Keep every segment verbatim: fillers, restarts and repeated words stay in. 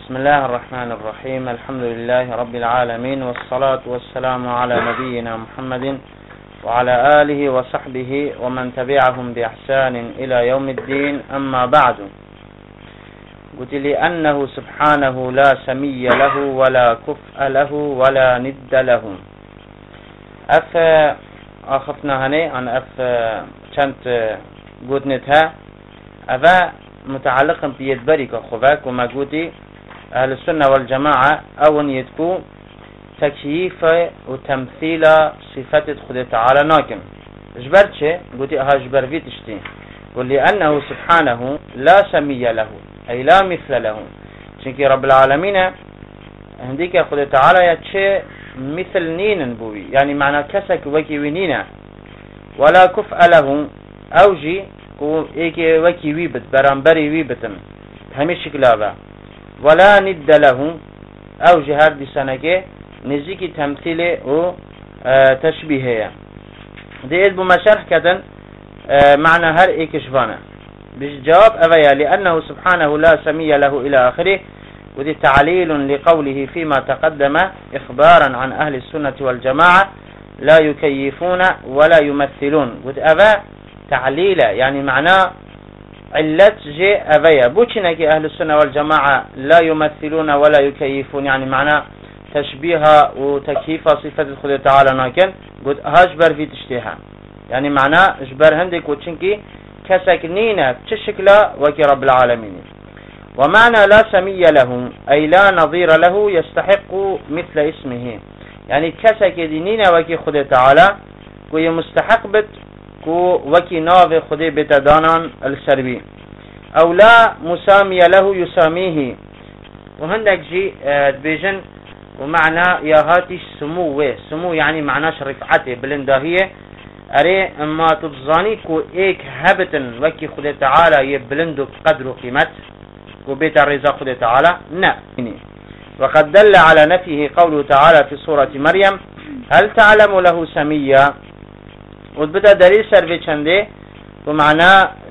بسم الله الرحمن الرحيم. الحمد لله رب العالمين، والصلاة والسلام على نبينا محمد وعلى آله وصحبه ومن تبعهم بإحسان إلى يوم الدين. أما بعد، قلت لأنه سبحانه لا سمي له ولا كفء له ولا ند له. أف آخفنا هني عن أف كانت قلتنتها أفا متعلقا بيدبرك خفاك وما قلتي أهل السنة والجماعة أون يتكو تكييف وتمثيل صفات خده تعالى ناكم جبرت شيء قلتي أها جبر في تشتين. قل لأنه سبحانه لا سمي له أي لا مثل له، شنكي رب العالمين هنديك خده تعالى يتشي مثل نين بوي، يعني معنى كسك وكي ونينا، ولا كفء له أوجي ايكي وكي ويبت برانبري ويبتم همي شكلابا، ولا ند له او جهار دي سنكي نزيكي تمثيلي و تشبيهية. دي إلبو مشارح كدن معنى هر ايكشفانا بالجواب أبيا لأنه سبحانه لا سمي له إلى آخره. ودي تعليل لقوله فيما تقدم إخبارا عن أهل السنة والجماعة لا يكيفون ولا يمثلون. ودي أبا تعليلا يعني معناه علت جي أبيا بوشنك أهل السنة والجماعة لا يمثلون ولا يكيفون، يعني معناه تشبيها وتكييف صفة الخلق تعالى ناكن قد هاجبر في تشتيها، يعني معناه جبر هندك وشنكي كسكنين تشكلا وكي رب العالمين. ومعنى لا سمي له أي لا نظير له يستحق مثل اسمه، يعني كسك دينين وكي خلق تعالى كي مستحق بت كو وكي ناف خدي بتدانان السربي، او لا مسامي له يساميه. وهندك جي بيجن ومعنى يا هاتي سموه سمو يعني معناش رفعته بلندهية اري اما تبزاني كو ايك هبتن وكي خدي تعالى يبلندو قدر قيمت كو بيت الرزا خدي تعالى نا. وقد دل على نفيه قوله تعالى في سورة مريم هل تعلم له سميا. وبدأ دليل سرفي چنده ومعنى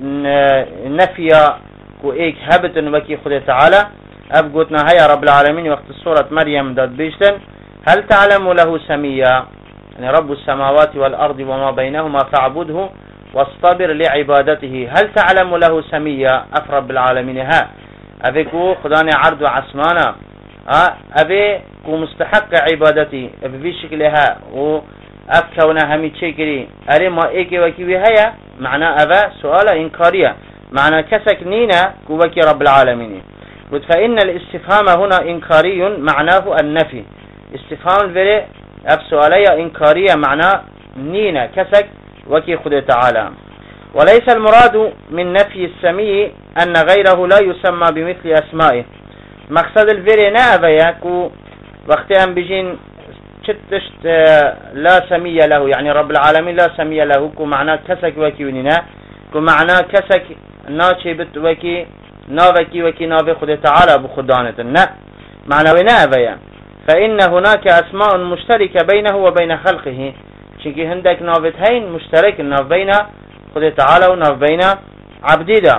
نفيا كو ايك هبتن وكي خده تعالى اب قوتنا هيا رب العالمين وقت سورة مريم داد بيشتن هل تعلم له سميا، يعني رب السماوات والأرض وما بينهما فاعبده واصطبر لعبادته. هل تعلم له سميا اف رب العالمين ها ابي كو خداني عرض وعسمانا ابي كو مستحق عبادتي ابي في شكلها و أفكونا همي تشكري أري ما إيكي وكي وهيا معنى أبا سؤال إنكارية، معنى كسك نينا كوكي رب العالمين. فإن الاستفهام هنا إنكاري معناه النفي. استفهام الفري أف سؤالية إنكارية معنى نينا كسك وكي خده تعالى. وليس المراد من نفي السمي أن غيره لا يسمى بمثل أسمائه. مقصد الفري نابا كو وقتهم بجين شتشت لا سمي له، يعني رب العالمين لا سمي له كو معناه كسك وكي وننا كو معناه كسك ناشي بت وكي ناوكي وكي ناوي خد تعالى بخدانتنا معنى ونابيا. فإن هناك أسماء مشتركة بينه وبين خلقه، شكي هندك ناوتهين مشترك ناف بين خد تعالى وناف بين عبديدا.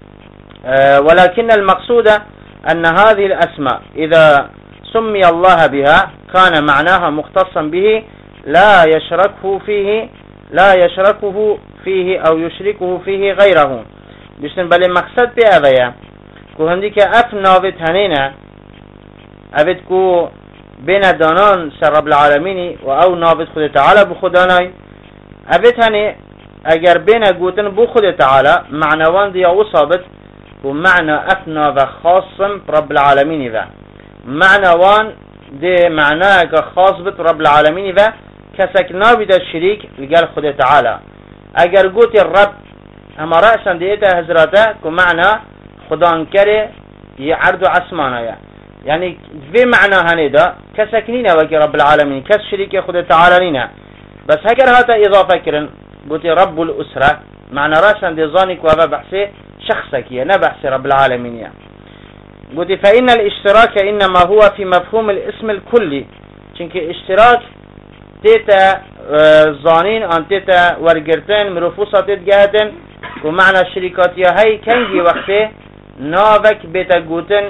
أه ولكن المقصود أن هذه الأسماء إذا سمي الله بها كان معناها مختصا به لا يشركه فيه لا يشركه فيه أو يشركه فيه غيره. بشتن بل مقصد بأبيا كو هنديك أف ناوت هنينا أبد كو بين دانان سر رب العالمين و أو ناوت خد تعالى بخداناي أبد هني اگر بين قوتن بو خد تعالى معنوان دي وصابت ومعنى أف ناوت خاصم رب العالمين ذا معنى وان دي معناه خاص بت رب العالمين و كسك نابد الشريك لقال خده تعالى. اگر قوت الرب اما رأسا ديتا هزراتا كو معنى خدان كره يعرض عسمانا، يعني في معنى هنيدا كسكنينا وكي رب العالمين كس شريك خده تعالى لنا. بس هكر هاتا اضافة كرن قوت رب الاسرة معنى رأسا دي ظانك وابا بحثي شخصك نبحث رب العالمين يعني. قلت فإن الاشتراك إنما هو في مفهوم الاسم الكلي، چونك اشتراك تيتا زانين ان تيتا ورگرتن مرفوصة تتجهدن ومعنى الشركات هاي كنجي وقته ناوك بيتا قوتن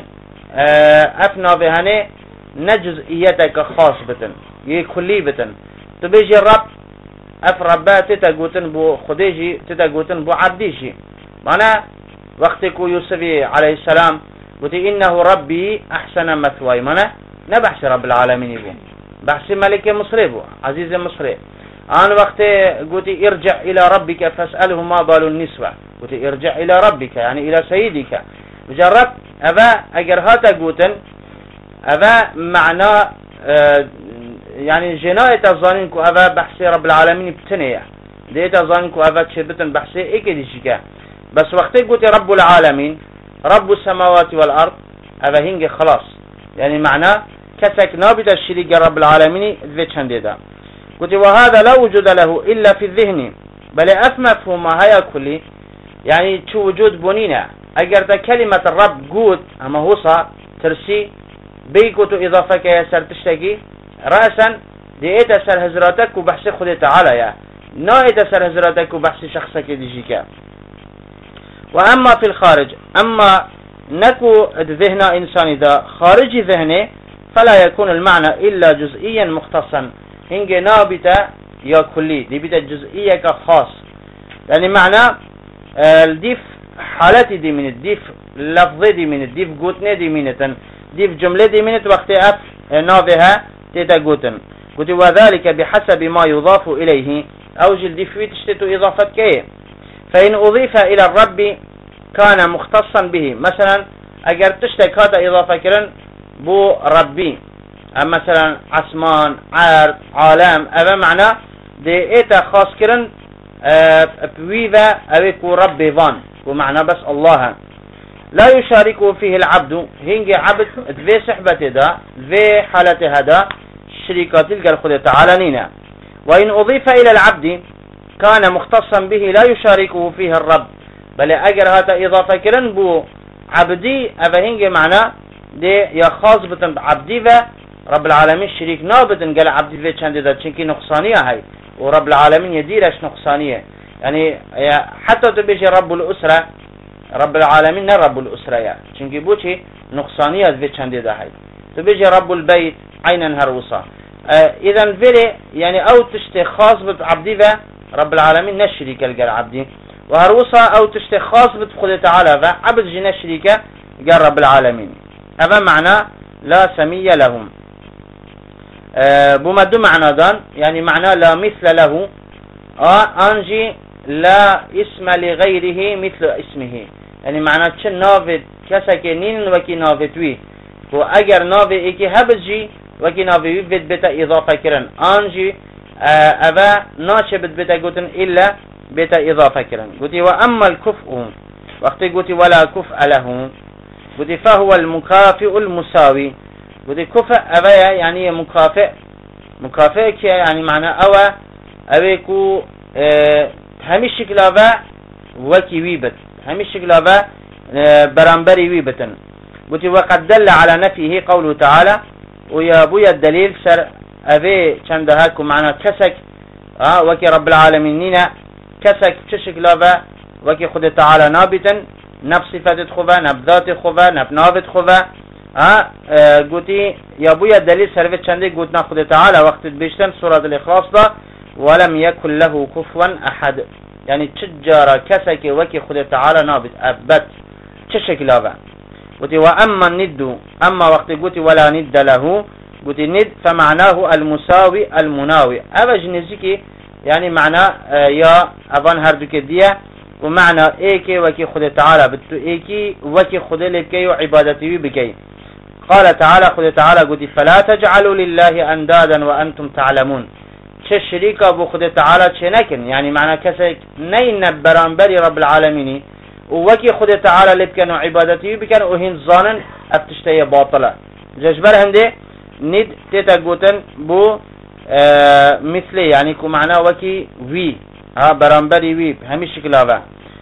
اف ناوه هنه نجزئيتك خاص بتن يه كلي بتن تو بيجي رب اف ربا تتا قوتن بو خديجي تتا قوتن بو عبديشي معنى وقتكو يوسف عليه السلام قلت إنه ربي أحسن مثواي معنى نبحث رب العالمين بو بحث ملك مصري بو عزيز مصري آن وقت قلت ارجع إلى ربك فاسأله ما بال النسوة قلت ارجع إلى ربك يعني إلى سيدك مجرد أبا أجر هاتا قوتن أبا معنى اه يعني جناية الظانينكو أبا بحث رب العالمين بتنية ديت الظانينكو أبا تشبتن بحثي إيه كديشيكا بس وقت قلت رب العالمين رب السماوات والأرض أبا هنج خلاص يعني معناه كسك نابت الشريك رب العالمين ذي چنديدا قلت وهذا لا وجود له إلا في الذهن بل أفمفه ما هيا كلي يعني شو وجود بنينا أجر كلمة الرب قوت أما هو صار ترسي بيكوتو إضافة يسر تشتكي رأسا دي إيتا سر هزراتك وبحث خده تعالى يا نا إيتا سر هزراتك وبحث شخصك ديجيكا وأما في الخارج أما نكو ذهن إنسان إذا خارج ذهنه فلا يكون المعنى إلا جزئيا مختصا هنج نابتا يا كلي دي بتا جزئية كخاص يعني معنى الديف حالتي دي من الديف لفظي دي من الديف قوتني دي منتن ديف جملة دي منت وقت أف نابها تيتا قوتن قلت وذلك بحسب ما يضاف إليه أوجل ديف تشتتو إضافة كيه فإن أضيف إلى الرب كان مختصا به مثلا أجر تشتك هذا إضافة كرن بو ربي مثلا عثمان عرض عالم أبا معنى دي إيتا خاص كرن بويذا أبيكو ربي فان ومعنى بس الله لا يشاركه فيه العبد هنجي عبد ذي صحبة دا ذي حالة هذا شريكات الخد تعالى نينا وإن أضيف إلى العبد كان مختصا به لا يشاركه فيه الرب بل أجر هذا إضافة كرن بو عبدي أفهنجي معنى دي يا خاص بتن عبدي و رب العالمين شريك نابتن قال عبدي في چند دا چنكي نقصانية هاي ورب العالمين يديرش نقصانية يعني حتى تبيجي رب الأسرة رب العالمين نه رب الأسرة يعني چنكي بوچي نقصانية في چند دا هاي تبيجي رب البيت عينا هروسا اه إذن فيري يعني أو تشتي خاص بت عبدي و رب العالمين نشريك قال عبدي وهروسا أو تشتي خاص بت خد تعالى و عبد جنا شريكة قال رب العالمين هذا معنى لا سمي لهم أه بمدو معنى دان يعني معنى لا مثل له آه أنجي لا اسم لغيره مثل اسمه يعني معنى چه نافد كسا نين وكي نافدوي و اگر نافد ايكي هبجي وكي نافدوي بد بتا اضافة كرن أنجي أه أبا ناچه بد بتا قوتن إلا بتا اضافة كرن قوتي وأما الكفء وقت قوتي ولا كفء له قلت فهو المكافئ المساوي قلت كفء أبايا يعني مكافئ مكافئ كي يعني معنى أوا أبيكو اه همي شكلابا وكي ويبت همي شكلابا اه برانبري ويبتن قلت وقد دل على نفيه قوله تعالى ويا بويا الدليل سر أبي چندهاكو معنى كسك اه وكي رب العالمين كسك شكلابا وكي خد تعالى نابتا نب صفات خوبه نب ذات خوبه نب نافت خوبه ها قلتي يا بويا الدليل سرفت چنده قلتنا خود تعالى وقت بيشتن سورة الإخلاص ده ولم يكن له كفوا أحد يعني تجارة كسك وكي خود تعالى نابت أبت تشكل هذا قلتي وأما الند أما وقت قلتي ولا ند له قلتي ند فمعناه المساوي المناوي أبا جنزيكي يعني معناه يا أبان هردوك ديه ومعنى ايكي وكي خد تعالى بتو ايكي وكي خد لبكي وعبادتي بكي قال تعالى خد تعالى قد فلا تجعلوا لله اندادا وانتم تعلمون شريك ابو خد تعالى شنكن يعني معنى كسك نين برانبري رب العالمين وكي خد تعالى لبكن وعبادتي بكن وهن ظانا افتشتي باطلة ججبر هندي ند تتقوتن بو آه مثلي يعني كو معنى وكي وي ها برانبري ويب همي شكل هذا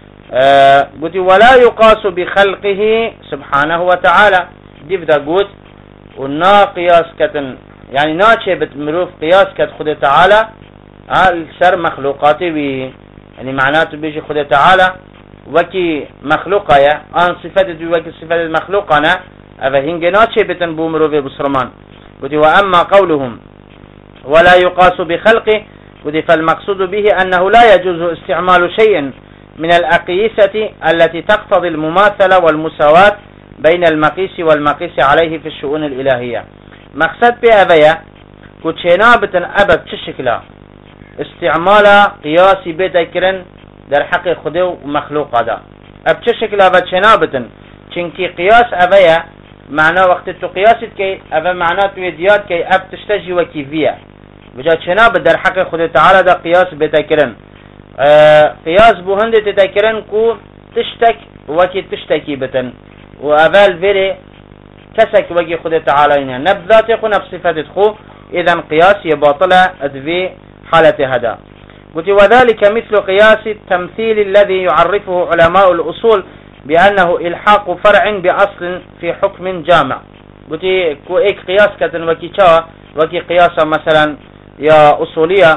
أه قلت ولا يقاس بخلقه سبحانه وتعالى دي بدا قلت ونا قياس كتن يعني ناچه بتمروف قياس كت خد تعالى ها السر مخلوقاتي بي يعني معناته بيجي خد تعالى وكي مخلوقه يا ان صفات دي وكي صفات المخلوقنا أفا هنجناتش بتن بومرو في بسرمان قلت وأما قولهم ولا يقاس بخلقه قلت فالمقصود به أنه لا يجوز استعمال شيء من الأقيسة التي تقتضي المماثلة والمساواة بين المقيس والمقيس عليه في الشؤون الإلهية. مقصد بأبيا قلت شنابة أبد تشكلا استعمال قياسي بتكرن در حق خده ومخلوق هذا أب تشكلا أبد شنابة چنكي قياس أبيا معنى وقت تو قياسد كي أبا معنى تو يدياد كي أب تشتجي وكيفية بجا شنابة در حق خده تعالى دا قياس بتكرن آه قياس بوهند تتكرن كو تشتك وكي تشتكي بتن وأبال فيري كسك وكي خده تعالى نبذات خو نفس صفات خو إذن قياس يباطلة أدفي حالة هذا. قلت وذلك مثل قياس التمثيل الذي يعرفه علماء الأصول بأنه إلحاق فرع بأصل في حكم جامع. قلت كو إيك قياس كتن وكي شوا وكي قياس مثلا يا أصولية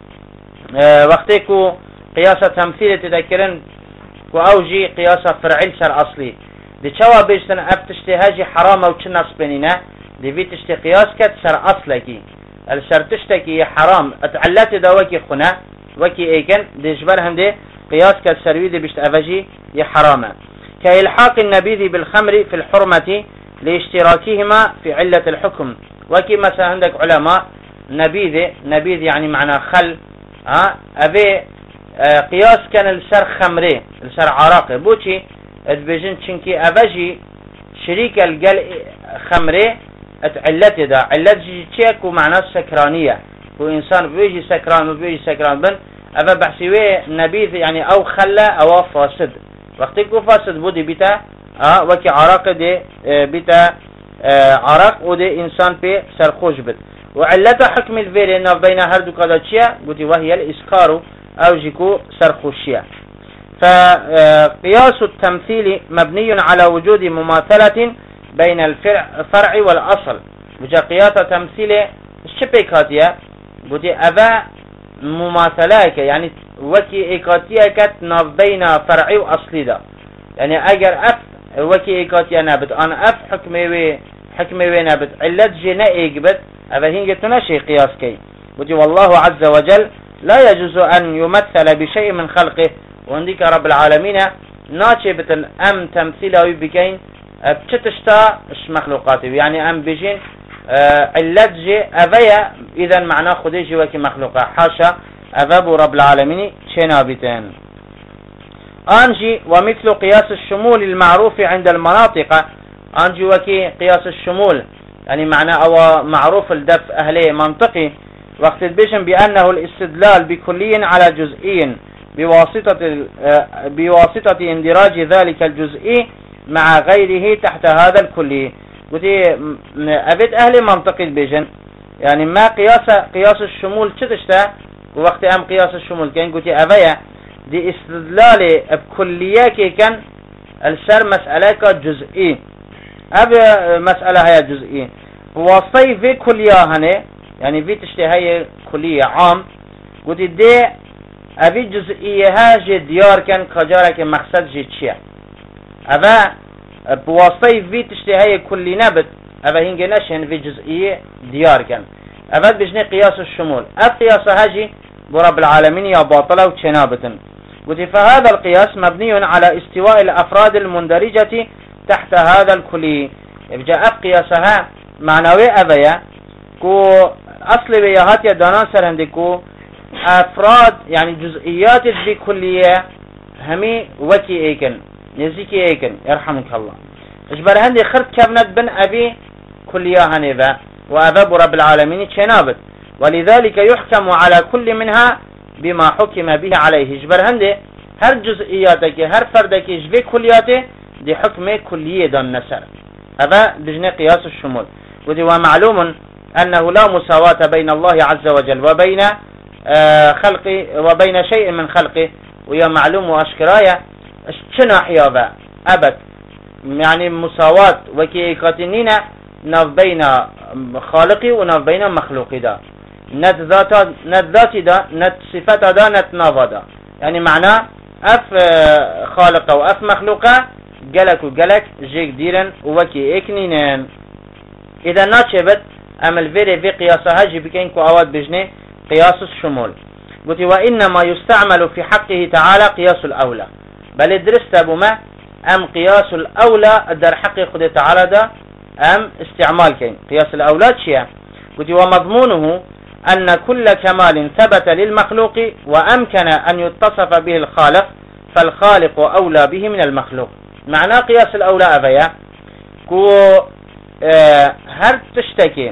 اه وقتكو قياس تمثيل تذكرن كو أوجي قياس فرعي سر أصلي دي شوا بيجتن أبتشتهاجي حرام أو تشنص بنينا دي في تشتي قياس كت سر أصلكي السر تشتكي حرام اتعلت دا وكي خنا وكي ايكن دي جبرهم دي قياس كت سروي دي بيشت أفجي يحرامه كإلحاق النبيذ بالخمر في الحرمة لاشتراكهما في علة الحكم. وكي مثلا عندك علماء نبيذ نبيذ يعني معنى خل ها أبي اه قياس كان السر خمري السر عراقي بوشي ادبجن چنكي أبجي شريك الجل خمري اتعلت دا علت جي تشيك ومعنى سكرانية هو إنسان بيجي سكران وبيجي سكران بن أبا بحسيوه نبيذ يعني أو خلا أو فاسد وقتی کو فاسد بودی بیتا وکی عراق دی بیتا عراق و دی انسان پی سرخوش بد و علت حکم الفيل ناف بین هر دو کدا چیه گوتی وهي الاسكار او جيكو سرخوشية. فقياس التمثيل مبني على وجود مماثلة بين الفرع والأصل. وجا قياس تمثيل الشبكاتية قلت أبا مماثلة يعني وكي إيكاتية كت ناف بين فرعي وأصلي دا يعني أجر أف وكي إيكاتية نابت أنا أف حكمي وي حكمي وي نابت علت جنا إيجبت أبا هنجتنا شيء قياس كي قلت والله عز وجل لا يجوز أن يمثل بشيء من خلقه وعندك رب العالمين ناتشبت أم تمثيله بكين بتشتا اش مخلوقاته يعني أم بيجين علت جي أبايا إذا معناه خديجي وكي مخلوقه حاشا أباب رب العالمين شنابتين. أنجي ومثل قياس الشمول المعروف عند المناطق أنجي وكي قياس الشمول يعني معنى أو معروف الدف أهلي منطقي وقت البشن بأنه الاستدلال بكلي على جزئي بواسطة بواسطة اندراج ذلك الجزئي مع غيره تحت هذا الكلي. قلت أبد أهلي منطقي البشن يعني ما قياس قياس الشمول تشتا وقت أم قياس الشمول كان قلت أبايا دي استدلال بكلية كان السر مسألة جزئي أب مسألة هي جزئي وصي في كلية هنا يعني في تشتي هي كلية عام قلت دي أبي جزئية هاجي ديار كان كجارة مقصد جي تشيا أبا بوصي في تشتي هي كلي نبت أبا هنجي نشن في جزئية ديار كان أبا بجني قياس الشمول أب قياس هاجي برب العالمين يا باطلة وشنابة. قلت فهذا القياس مبني على استواء الأفراد المندرجة تحت هذا الكلي. يبقى أب قياسها معنوي أبايا كو أصل بيهات يدانا سرهندكو أفراد يعني جزئيات بكلية همي وكي ايكن نزيكي ايكن يرحمك الله. اجبر هندي خرط كابنت بن أبي كلية هنبا وأباب رب العالمين شنابت ولذلك يحكم على كل منها بما حكم به عليه. اجبر هندي هر جزئياتك هر فردك اجبه كلياته دي حكم كلية دان نسر. هذا بجنة قياس الشمول. وذي ومعلوم أنه لا مساواة بين الله عز وجل وبين خلقه وبين شيء من خلقه ويا معلوم وأشكرايا شنا حيابا أبد يعني مساواة وكي كاتنين نف بين خالقي ونف بين مخلوقي دا نت ذات نت ذاتي دا نت صفات دا نت نافا دا يعني معناه أف خالق وأف مخلوقه جلك وجلك جيك ديرن وكي اكنينن. إذا ناتشبت أمل فيري في قياسها جي بكين كو أواد بجني قياس الشمول. قلت وإنما يستعمل في حقه تعالى قياس الأولى، بل درست أبو ما أم قياس الأولى در حقه خد تعالى دا أم استعمال كين قياس الأولى شيء. قلت ومضمونه أن كل كمال ثبت للمخلوق وأمكن أن يتصف به الخالق فالخالق أولى به من المخلوق. معنى قياس الأولى أبيا كو اه هر تشتكي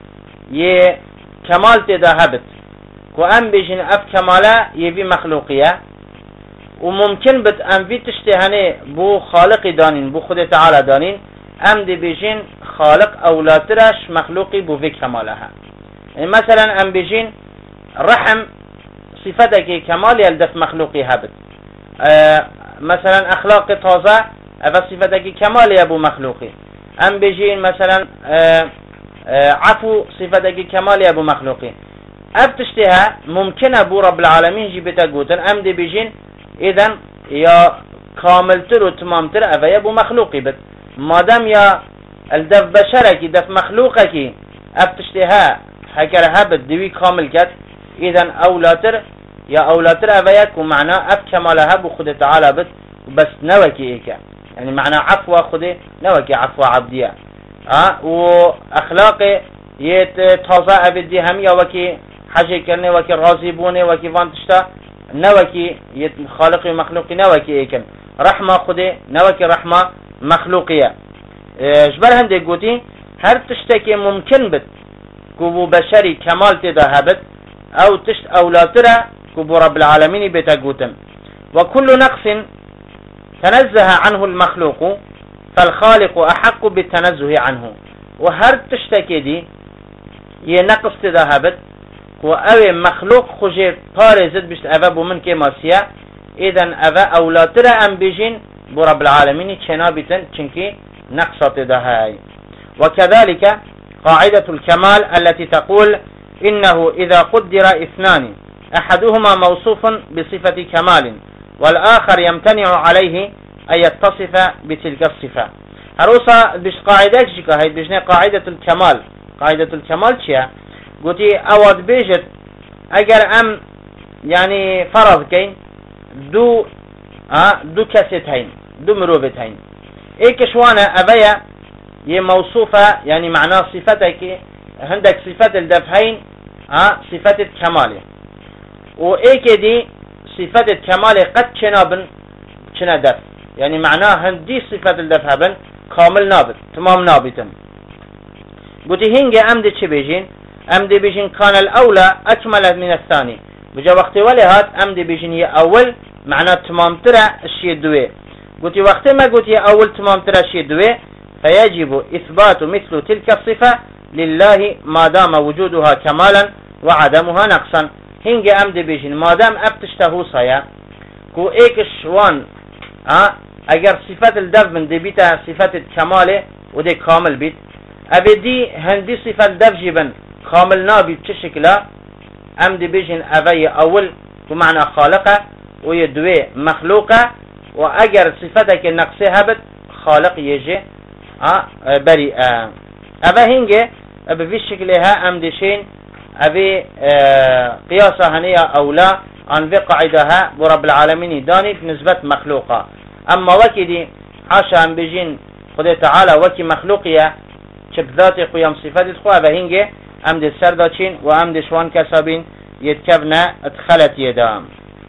يه كمال تذهبت كو أم بيجن أف كمالا يبي مخلوقية، وممكن بت أم في تشتهني بو خالق دانين بو خود تعالى دانين أم دي بيجن خالق أولا ترش مخلوقي بو في كمالها. يعني مثلا أم بيجن رحم صفتك كمال يلدف مخلوقي هبت، اه مثلا أخلاق تازة أفا صفتك كمال يبو مخلوقي. أم بيجن مثلا اه اه عفو صفتك كمال يبو مخلوقي. أبتشتها ممكن أبو رب العالمين جيبتا قوتن أم دي بيجين إذن يا كاملتر وتمامتر أفا يبو مخلوقي بت مادام يا الدف بشرك دف مخلوقك أبتشتها حكر هبت دوي كامل كت إذن أولاتر يا أولاتر أفا يكو معنى أف كمالها بو خد تعالى بت بس نوكي إيكا، يعني معنى عفو خده نوكي عفو عبدية أه وأخلاقي يت تازا أبدي هم يا وكي حاجة كرني وكي راضي بوني وكي فانتشتا نوكي يت خالق مخلوقي نوكي إيكن رحمة خده نوكي رحمة مخلوقية. جبر هندي قوتي هر تشتكي ممكن بت كوبو بشري كمال تذهبت أو تشت أولاترا كوبو رب العالمين بتقوتم. وكل نقص تنزه عنه المخلوق فالخالق أحق بالتنزه عنه. وهر تشتكي دي ينقص تذهبت وأوي مخلوق خجير طارزت بشت أفا بمن كماسيا إذن أفا أولاترا أم بيجين برب العالمين چنابتن چنكي نقصت دهاي. وكذلك قاعدة الكمال التي تقول إنه إذا قدر اثنان أحدهما موصوف بصفة كمال والآخر يمتنع عليه أن يتصف بتلك الصفة. هروسا بش قاعدة شكا هاي بجنة قاعدة الكمال. قاعدة الكمال شيا قلتي أود بيجت أجر أم يعني فرض كين دو آه دو كاستين دو مروبتين إيك شوانا أبيا يموصوفة يعني معناه صفتك عندك صفة الدفعين آه صفة الكمال وإيك دي صفة الكمال قد شنابن شنا دف يعني معناه هندي صفة الدفع بن كامل نابت تمام نابتم. قلتي هنجي أمدي چه بيجين أمدي بيجين كان الأولى أكمل من الثاني بجا وقت ولهات أمدي بيجين هي أول معناه تمام ترى الشيء دوي. قلتي وقت ما قلتي أول تمام ترى الشيء دوي فيجب إثبات مثل تلك الصفة لله ما دام وجودها كمالا وعدمها نقصا. هنجي أمدي بيجين ما دام أبتشتهو صيا كو إيك شوان ها اگر صفت الدف من دي بيتا صفت الكمال ودي كامل بيت ابدي هندي صفت الدف جيبن كامل نابي بشكلا ام دي بيجن ابي اول بمعنى خالقه ويدوي مخلوقه واگر صفتك النقصي هبت خالق يجي اه بريء ابا هنجي ابي في شكلها ام دي شين ابي آه قياسها هنية او لا عن في قاعدها برب العالمين داني بنسبة مخلوقة. أما وكي دي حاشا أن بيجين خده تعالى وكي مخلوقية شب ذاتي قيام صفات الخواه بهنجي أم دي سرداتين وأم دي شوان كسابين يتكبنا ادخلت يدام.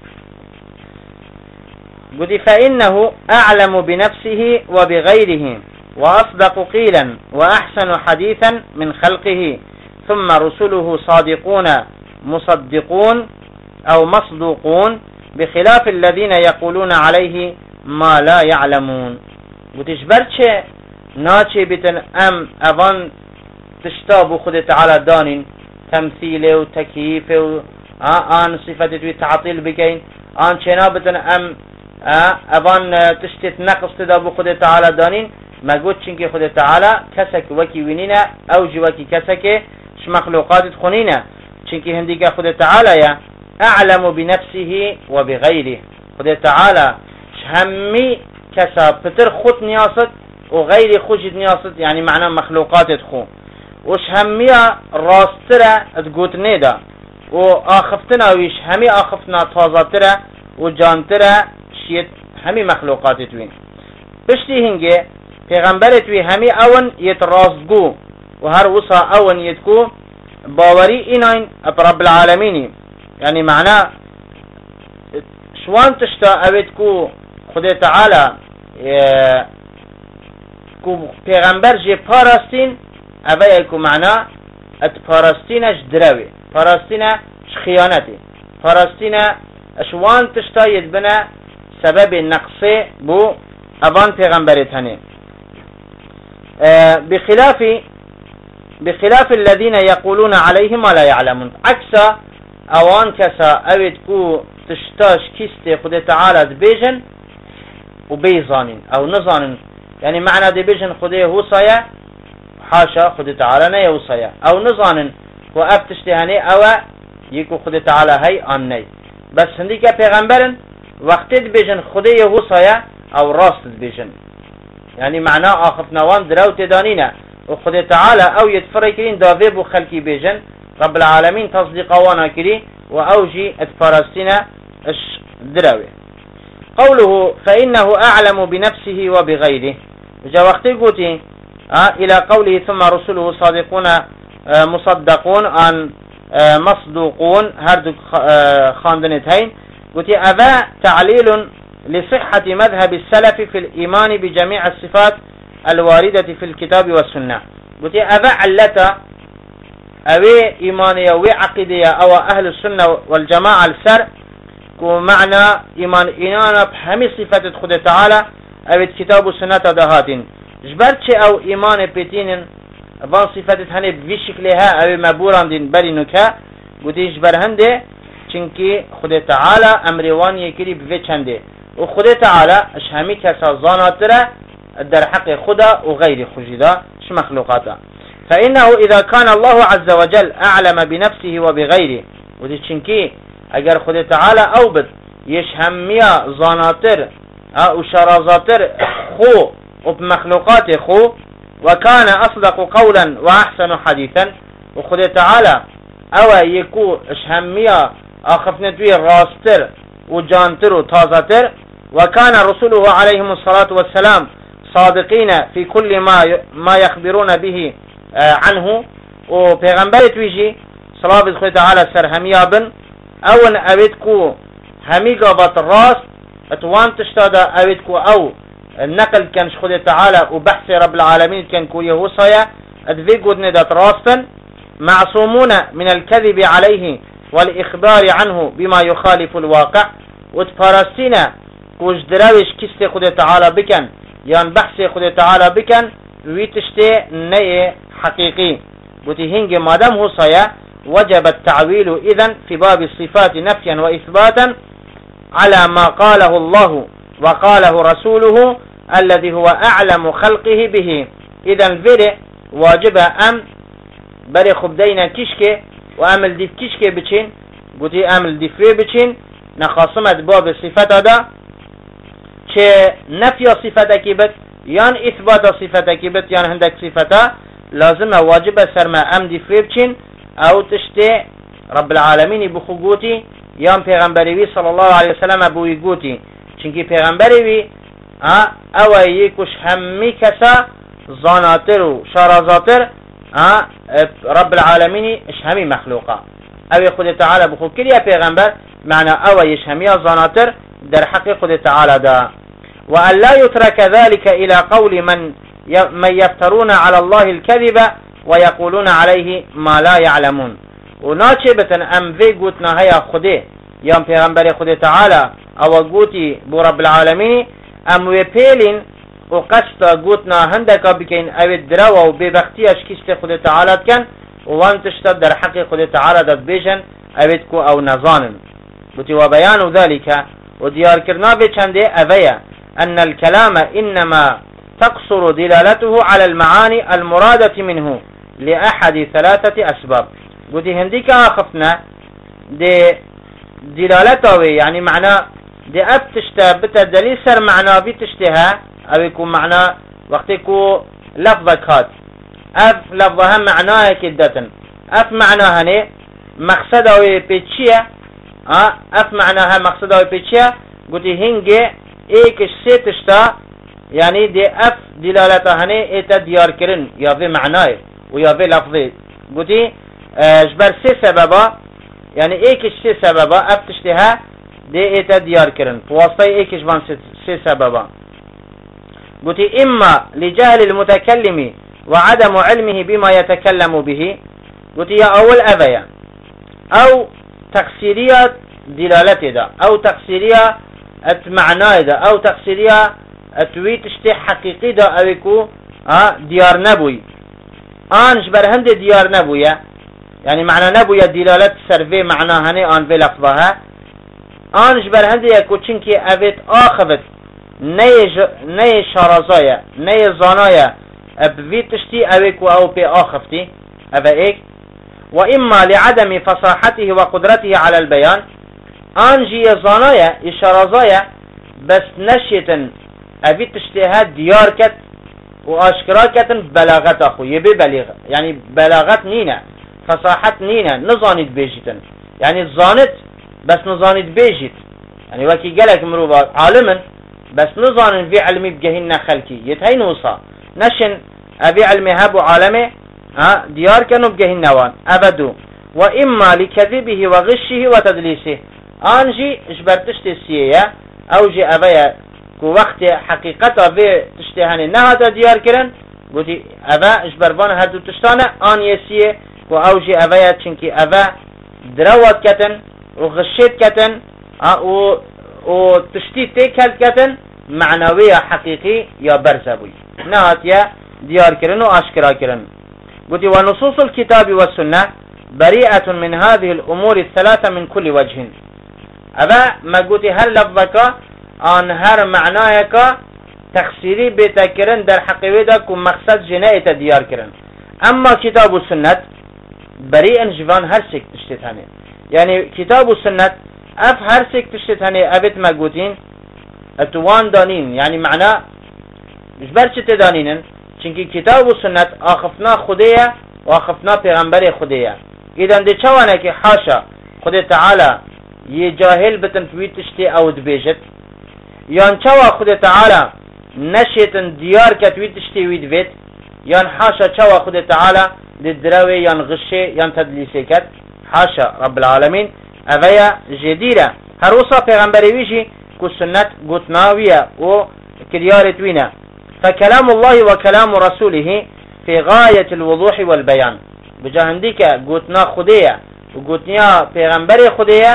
قد فإنه أعلم بنفسه وبغيره وأصدق قيلا وأحسن حديثا من خلقه ثم رسله صادقون مصدقون أو مصدوقون بخلاف الذين يقولون عليه ما لا يعلمون. وتشبرتش ناتشي بتن أم أظن تشتاب خد تعالى دانين تمثيله وتكييفه و آن صفته تعطيل بكين آن شنابتن أم أظن تشتت نقص تدابو خد تعالى دانين ما قلت شنك خد تعالى كسك وكي وينينا أو جوكي كسك ش مخلوقات تخونينا شنك هنديك خد تعالى يا أعلم بنفسه وبغيره. خد تعالى همي كسا بتر خود نياست وغير خوشت نياست يعني معنى مخلوقات خو وش همية راسترة تقوت نيدا وآخفتنا ويش همي آخفتنا تازاترة وجانترة شيت همي مخلوقات توين بشتي هنگه پیغمبرت وی همي اون يترازقو وهر وصا اون يتكو باوري ایناین رب العالمینی يعني معناه شوان تشتا اوید کو خدا تعالى کو پیغمبر جي پاراستين اوه کو معناه ات پاراستينش دروي پاراستينش خيانتي پاراستينش شوان تشتا يدبنا سبب نقص بو ابان پیغمبرت هنه بخلاف بخلاف الذين يقولون عليهم ما لا يعلمون عكس اوان كسا اوید کو تشتاش كيستي خدا تعالى دبيجن وبيزانين او نزانين يعني معنى دبيجن خدا هو صايا حاشا خدا تعالى نيا وصايا او نزانين وافتشتي هني او يكو خدا تعالى هي آنني بس هنديك پیغمبرن وقت دبيجن خدا هو صايا او راست دبيجن يعني معناه آخف نوان درو تدانينا وخدا تعالى او يتفرقين دافيب وخلقي بيجن رب العالمين تصديق وانا كري واوجي اتفرستنا اش دراوي قوله فإنه أعلم بنفسه وبغيره جاء وقت قوتي اه الى قوله ثم رسله صادقون اه مصدقون ان اه مصدوقون هردك اه خاندنتين قوتي أذا تعليل لصحة مذهب السلف في الإيمان بجميع الصفات الواردة في الكتاب والسنة قلت أبا علتا أوي إيمانية أو عقيدية أو أهل السنة والجماعة السر كو معنى إيمان إنانا بحمي صفات خدا تعالى أو الكتاب والسنة دهاتين جبرتش أو إيمان بيتين بان صفات هني بشكلها أو مبوران دين بري نكا قلت جبر هنده چنكي خدا تعالى أمروان يكري بفيچنده وخدا تعالى اش همي كسا زاناتره در حق خدا وغير خجدا ش مخلوقاته فإنه إذا كان الله عز وجل أعلم بنفسه وبغيره ودي چنكي اگر خدا تعالى اوبد يش همية زاناتر او شرازاتر خو وبمخلوقات خو وكان أصدق قولا وأحسن حديثا وخدا تعالى او يكو اش همية اخفنتوي راستر وجانتر وتازاتر وكان رسوله عليهم الصلاة والسلام صادقين في كل ما ما يخبرون به عنه وبيغمبرت ويجي صلاة بخير تعالى سر هميا بن اون اويدكو همي قابط الراس اتوان تشتاد اويدكو او النقل كان خد تعالى وبحث رب العالمين كان كو يهوصايا ادفي قدن دات راسا معصومون من الكذب عليه والإخبار عنه بما يخالف الواقع وتفرستنا كوش دراوش كست خد تعالى بكن يان بحث خد تعالى بكن ويتشتي نية حقيقي وتهنج مادام هو صيا وجب التعويل إذن في باب الصفات نفيا وإثباتا على ما قاله الله وقاله رسوله الذي هو أعلم خلقه به إذن فرع واجب أم بري خبدينا كشكي وأمل دي كشكي بچين قلتي أمل دي فري بچين نخاصمة باب الصفات هذا چه نفي صفتك بت يان إثبات صفتك بت يان هندك صفتا لازم واجب سرما أم دي فري بچين او تشتي رب العالمين بخوغوتي يان پیغمبروي صلى الله عليه وسلم ابوي گوتي چونكي پیغمبروي او يكوش همي كسا زاناتر و شرازاتر رب العالمين اش همي مخلوقا او خود تعالى بخو كريا پیغمبر معنى او يش همي زاناتر در حق خود تعالى دا وأن لا يترك ذلك الى قول من من يفترون على الله الكذب ويقولون عليه ما لا يعلمون وناچبتن ام في قوتنا هيا خده يام پیغمبر خده تعالى او قوتي بو رب العالمين ام ويبيلين وقشتا قوتنا هندكا بكين او دروا وببختياش كشت خده تعالى كان وانتشتد در حق خده تعالى داد بيجن اويدكو او نظانن بتي وبيان ذلك وديار كرنا بچنده اويا ان الكلام انما تقصر دلالته على المعاني المرادة منه لأحد ثلاثة أسباب قلت هنديك آخفنا دي دلالته يعني معنى دي اف تشتا بتا دليل سر معنا بي تشتها او يكون معنا وقت يكون لفظك هات اف لفظها معناها كدتن اف معناها ني مقصد او بيتشيا اه اف معناها مقصد او بيتشيا قلت هنجي ايكش سي تشتا يعني دي اف دلالتها هني ايتا ديار كرن يا في معناه ويا في لفظي قلت اه جبر سي سببا يعني ايكش سي سببا اف تشتها دي ايتا ديار كرن بواسطة ايكش بان سي سببا قلت اما لجهل المتكلم وعدم علمه بما يتكلم به قلت يا اول اذيا او تقصيرية دلالته دا او تقصيرية اتمعناه دا او تقصيرية اتوي تشتي حقيقي دا او يكو اه ديار نبوي انش برهند ديار نبويا يعني معنى نبويا دلالة سرفي معناها هني ان في لفظها انش برهند يكو چنكي اويت اخفت نيج ني شرازايا ني زانايا ابوي تشتي او يكو او بي اخفتي ابا ايك واما لعدم فصاحته وقدرته على البيان انجي زانايا شرازايا بس نشيتن ابي تشتهاد ديار كت واشكرا كتن بلاغت اخو يبي بليغ يعني بلاغت نينا فصاحت نينا نزانيت بيجيتن يعني زانت بس نزانيت بيجيت يعني وكي قالك مروبا عالما بس نزانن في علمي بجهن خلقي يتهين وصا نشن ابي علمي هابو عالمي ها ديار كانوا بجهن نوان ابدو واما لكذبه وغشه وتدليسه انجي اجبرتشت السيئة او جي ابايا كو وقت حقيقتا في تشتهاني نهاتا ديار كرن قلتي ابا اجبربان هدو تشتانا ان يسيه كو او جي ابايا چنكي ابا دروات كتن وغشيت كتن و و تشتي تيكل كتن معنوية حقيقي يا برزبوي نهاتيا ديار كرن واشكرا كرن قلتي ونصوص الكتاب والسنة بريئة من هذه الامور الثلاثة من كل وجه ابا ما قلتي هل لفظك ان هر معنايك تخسيري بتكرن در حقيقة كم مقصد جناية ديار كرن اما كتاب السنة بريئا جوان هر سيك تشتتاني يعني كتاب السنة اف هر سيك تشتتاني ابت ما قلتين اتوان دانين يعني معناه مش برش تدانين چونكي كتاب السنة اخفنا خدية واخفنا پیغمبر خدية اذا دي چوانه كي حاشا خد تعالى يجاهل بتن في تشتي او دبيجت يان چوا خد تعالى نشيتن ديار كتوي تشتي ويد بيت يان حاشا چوا خد تعالى للدراوي يان غشي يان تدليسي كت حاشا رب العالمين اويا جديرة هروسا پیغمبر ويجي كو سنت قوتناوية و كريارتوينة فكلام الله وكلام رسوله في غاية الوضوح والبيان بجاهنديك قوتنا خدية وقوتنيا پیغمبر خدية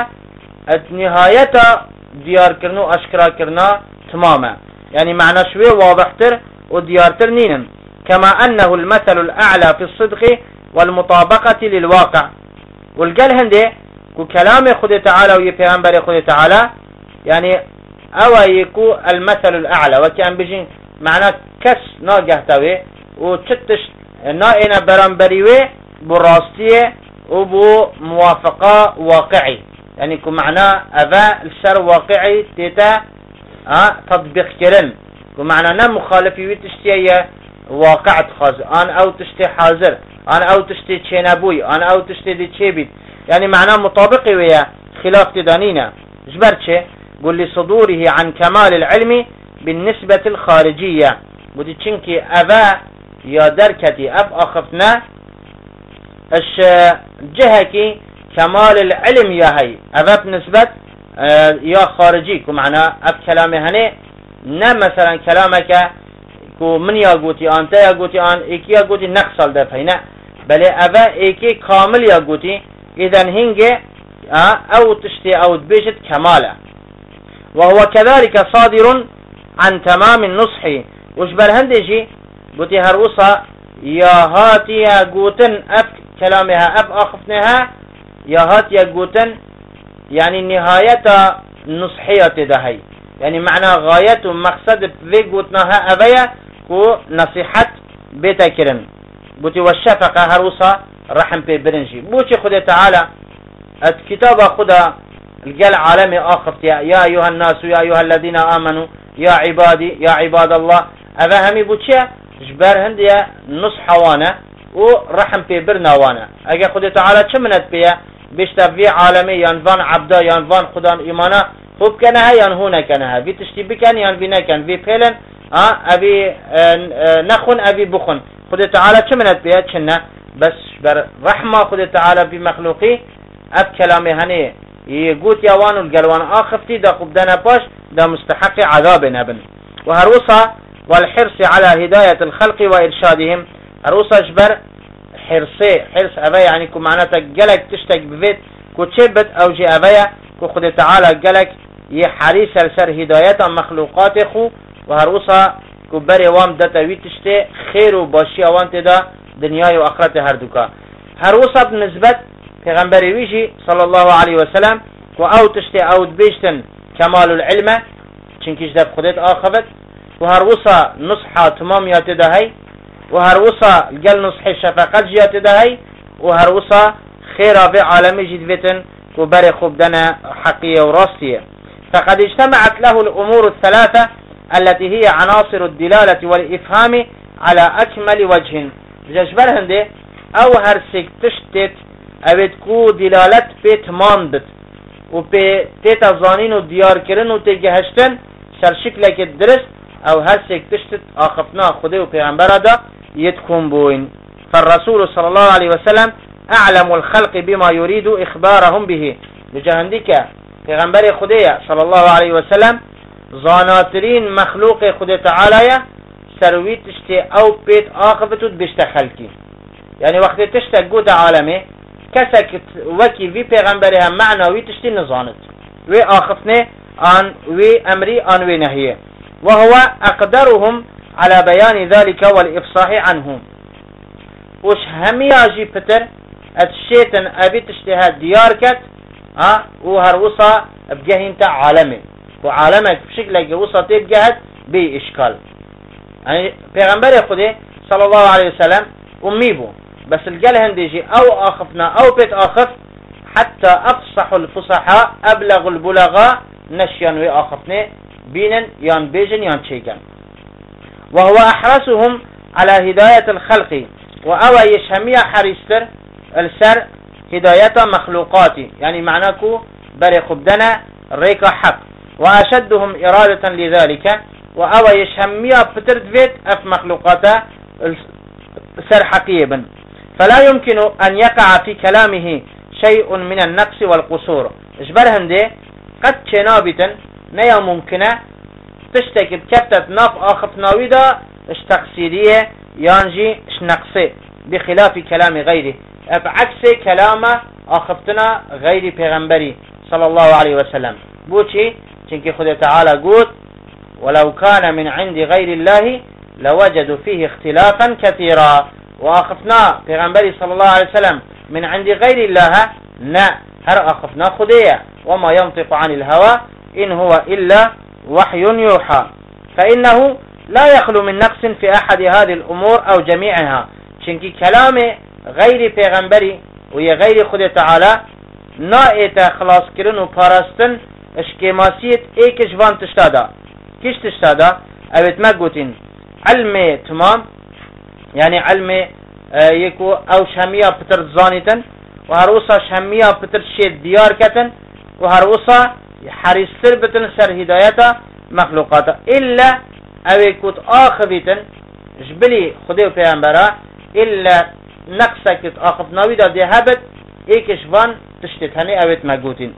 نهاية ديار كرنو اشكرا كرنا تماما يعني معنى شوي واضحتر وديارتر نينن كما انه المثل الاعلى في الصدق والمطابقة للواقع والقال هندي كو كلام خدي تعالى ويا پیغمبر خدي تعالى يعني او يكو المثل الاعلى وكان بيجين معنى كس ناقهتوي وتشتش نائنا برانبريوي براستيه وبو موافقة واقعي يعني كو معنى أبا السر واقعي تيتا اه تطبيق كرن كو معنى نا مخالفي وتشتي واقع تخاز ان او تشتي حاضر ان او تشتي تشينابوي ان او تشتي دي تشيبيت يعني معنى مطابقي ويا خلاف تدانينا جبرتش قل لصدوره عن كمال العلم بالنسبة الخارجية بدي تشنكي أبا يا دركتي أب أخفنا اش جهكي كمال العلم يا هي أبا بنسبة اه يا خارجي كو معنى أب كلامي هني نا مثلا كلامك كو من يا قوتي أنت يا قوتي أن إيكي يا قوتي نقصل دفعنا بل أبا إيكي كامل يا قوتي إذن هنجي اه أو تشتي أو تبيجت كماله وهو كذلك صادر عن تمام النصح وش برهندجي قوتي هروسا يا هاتي يا قوتن أب كلامها أب أخفنها يا هات يا قوتن يعني نهاية نصحية دهي يعني معنى غاية مقصد في قوتناها أبايا كو نصيحة بتكرن قوتي والشفقة هروسا رحم بي برنجي بوشي خده تعالى الكتاب خده القل عالمي آخفت يا أيها الناس يا أيها الذين آمنوا يا عبادي يا عباد الله أبا همي بوچه جبر هندية نصح وانا ورحم في برنا وانا اگه خود تعالى چه منت بيه بشتا في عالمي ينفان عبدا ينفان خدان ايمانا خوب کنه يان هو نکنه في تشتي بكن يان في نكن في فعلا ابي نخن ابي بخن خود تعالى چه منت بيه چنه بس بر رحمة خود تعالى بمخلوقي اب كلامي هني يقوت يوان القلوان آخفتي دا قبدنا باش دا مستحق عذاب نبن وهروصا والحرص على هداية الخلق وإرشادهم هروصا جبر حرصي حرص أبايا يعني كو معناتك قلق تشتك بفيت كو تشبت أو جي أبايا كو خد تعالى قلق يحريس السر هداية مخلوقات خو وهروصا كو بري وام داتا ويتشتي خير وباشي وانت دا دنياي وآخرت هردوكا هروصا بنسبت پیغمبری ویجی صلی الله علیه و سلم و او تشتی او بیشتن کمال العلم چنکیش دب خودت آخبت و هر وصا نصحا تمام یات دهی و هر وصا گل نصح شفقت جیات دهی و هر وصا خیرا به عالمی جدویتن و بر خوب دنا حقیه و راستیه فقد اجتمعت له الامور الثلاثة التي هي عناصر الدلالة والإفهام على أكمل وجه جشبر هنده او هر سك تشتت اوید کو دلالت به تمام بد و به تتزانین و دیار کردن و تگهشتن سر شکل که درست او هر سکتشت آخفنا خوده و پیغمبر دا یدکن بوین فالرسول صلی الله علیه وسلم اعلم الخلق بما يريد اخبارهم به بجهندی که پیغمبر خوده صلی الله علیه وسلم زاناترین مخلوق خوده تعالی سروی تشتی او پیت آخفتود بشت خلقی یعنی وقتی تشت گوت عالمه كسك وكي في پیغمبرها معنوي تشتي نظانت وي آخفنه عن وي أمري عن وي نهيه وهو أقدرهم على بيان ذلك والإفصاح عنهم وش همياجي بتر الشيطان أبي تشتها ديار كت ها وهروصا بجهين تا عالمي وعالمك بشكل وصا تبجهد بإشكال يعني پیغمبر خده صلى الله عليه وسلم أميبو بس الجل هنديجي او اخفنا او بيت اخف حتى افصح الفصحاء ابلغ البلغاء نشيان وي اخفنا بينا يان بيجن يان شيكن وهو احرسهم على هداية الخلق واوى يشهمية حريستر السر هداية مخلوقاتي يعني معناكو بري خبدنا ريكا حق واشدهم ارادة لذلك واوى يشهمية بترد فيت اف مخلوقاتا سر حقيبا فلا يمكن أن يقع في كلامه شيء من النقص والقصور اجبر هنده قد شنابتا نيا ممكنة تشتكي بكفتة ناف آخف ناويدا اشتقصيرية يانجي اشنقصي بخلاف كلام غيره بعكس كلام آخفتنا غير پیغمبري صلى الله عليه وسلم بوشي چنك خد تعالى قول ولو كان من عند غير الله لوجدوا فيه اختلافا كثيرا وآخفنا پیغمبری صلی الله علیه وسلم من عند غير الله نا هر آخفنا خديه وما ينطق عن الهوى إن هو إلا وحي يوحى فإنه لا يخلو من نقص في أحد هذه الأمور أو جميعها چنكي كلام غير پیغمبری وهي غير خد تعالى نائت خلاص کرن و پارستن اشکماسیت ایک جوان تشتادا كيش تشتادا اوت ما قوتين علم تمام يعني علم اه يكو او شمية بتر زانيتن وهروسا شمية بتر شيد ديار كتن وهروسا حريستر بتن سر هداية مخلوقات إلا او يكوت آخبتن جبلي خديو پیغمبرا إلا نقصك آخب ناوي دا دي هبت ايك شوان تشتتهني اوت ما قوتين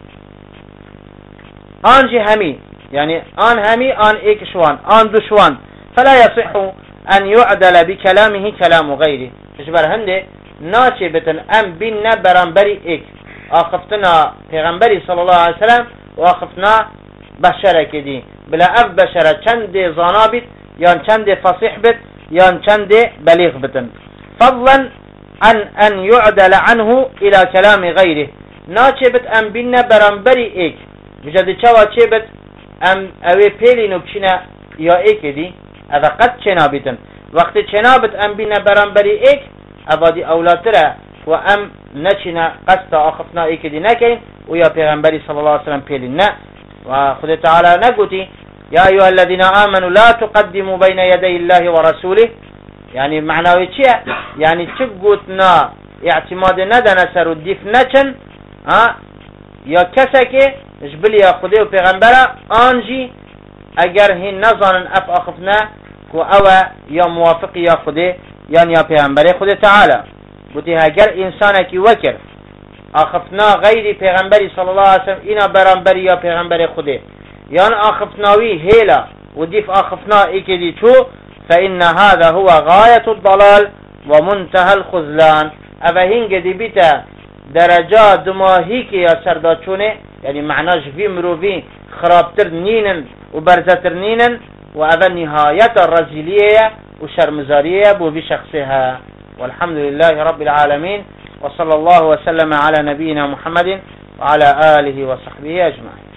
آن جي همي يعني آن همي آن ايك شوان آن دو شوان فلا يصح أن يعدل بكلامه كلام غيره اجبر هنده ناچه بتن ام بین برانبری ایک آخفتنا پیغمبری صلی الله علیه وسلم و آخفتنا بشره کدی بلا اف بشره چند زانا بید یا چند فصیح بید یا چند بلیغ بتن فضلا عن ان يعدل عنه الى كلام غيره ناچه بت ام بین برانبری ایک بجد چوا چه بت ام اوی پیلی نبچینه یا ایک دی اذا قد چنابتن وقت چنابت ام بین برانبری ایک اوادی اولاتره و ام نچنا قصد آخفنا ایک دی نکین ويا پیغمبري صلى الله عليه وسلم بيلين نا وخد تعالى نقولي يا أيها الذين آمنوا لا تقدموا بين يدي الله ورسوله يعني معناه چیه؟ يعني چگوتنا اعتماد ندن سر و دیف نچن یا کسی که جبل یا خدا و پیغمبره آنجی اگر هی نزانن اف آخفنا که او یا موافق یا خدا یا یا پیغمبره خدا تعالی گوتی اگر انسان کی وکر آخفنا غیر پیغمبری صلی الله علیه وسلم اینا برانبری یا پیغمبر خدا یا آخفناوی هیلا و دیف آخفنا ای که دی چو فإن هذا هو غاية الضلال ومنتهى الخذلان اوه هنگ دی بیتا درجات دماهی که یا سرداچونه یعنی معناش في مروفی خرابتر نینن و برزتر نینن و اوه نهایت الرزیلیه و شرمزاریه بو بی شخصها والحمد لله رب العالمين وصلى الله وسلم على نبينا محمد وعلى آله وصحبه أجمعين.